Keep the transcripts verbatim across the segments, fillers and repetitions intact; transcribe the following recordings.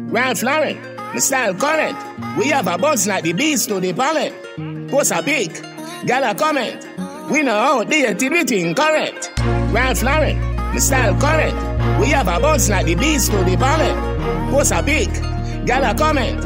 Ralph Lauren, my style current. We have a buzz like the beast to the pallet. Post a big, gal a comment. We know how the activity correct. Ralph Lauren, my style current. We have a buzz like the beast to the pallet. Post a big, gal a comment.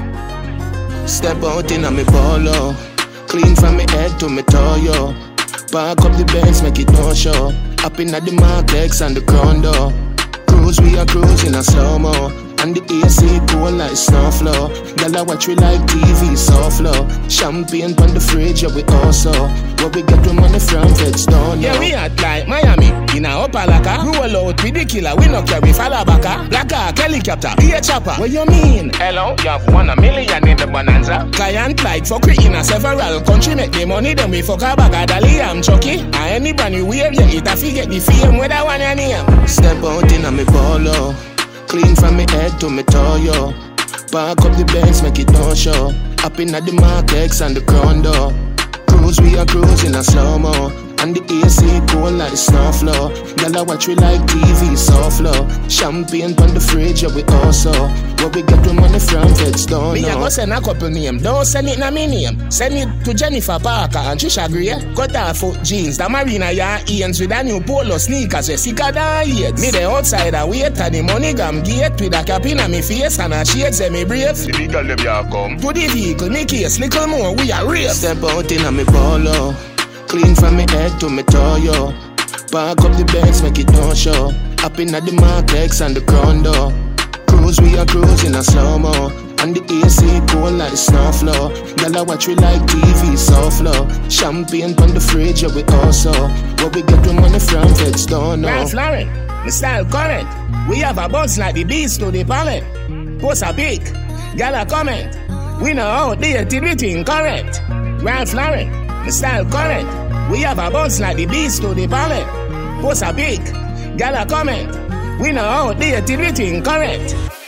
Step out in a me polo, clean from me head to me toe, yo. Park up the Benz, make it no show. Up in at the Mark and the crown door. Cruise, we are cruising a slow-mo. And the A C cool like snow flow. Girl, I watch we like T V, so flow. Champagne on the fridge, yeah, we also. Where we get the money from, feds down, yeah, we at like Miami, in a Opalaka. Roll out with the killer, we no carry Falabaka. Black car, helicopter, be a chopper. What you mean? Hello, you have one a million in the bonanza. Client like fuck in a several country, make the money, then we fuck a bag of Dali, I'm Chucky. And anybody wear you, it a forget the fame, where that one your name. Step out in a me polo, clean from me head to me toe, yo. Park up the Benz, make it no show. Up in at the Mark and the crown door. Cruise, we are cruising a slow-mo. And the A C cool like the snow flow. Girl, I watch we like T V, so flow. Champagne on the fridge, yeah, we also. Where we get the money from, feds don't me know. Me a go send a couple name, don't send it na me name. Send it to Jennifer Parker and Trisha Gray. Cut her foot jeans, the Marina ya ends with a new polo sneakers, we sicker than AIDS. Me the outside a wait and the money gum gate with a cap in a me face and a shades and me brave. The legal them ya come. To the vehicle, me case, little more, we are real. Step out in a me polo, clean from me head to me toe, yo. Park up the Benz, make it no show. Up in at the Mark and the crown door. Cruise, we are cruising a slow-mo. And the A C cool like the snow flow. Girl, I watch we like T V, so flow. Champagne on the fridge, yeah, we also. Where we get the money from, feds don't know. Ralph Lauren, my style current. We have a buzz like the beast to the pallet. Post a big, gal a comment. We know how the activity correct. Ralph Lauren, my style current. We have a buzz like the beast to the pallet. Post a big, gal a comment. We know how the activity correct.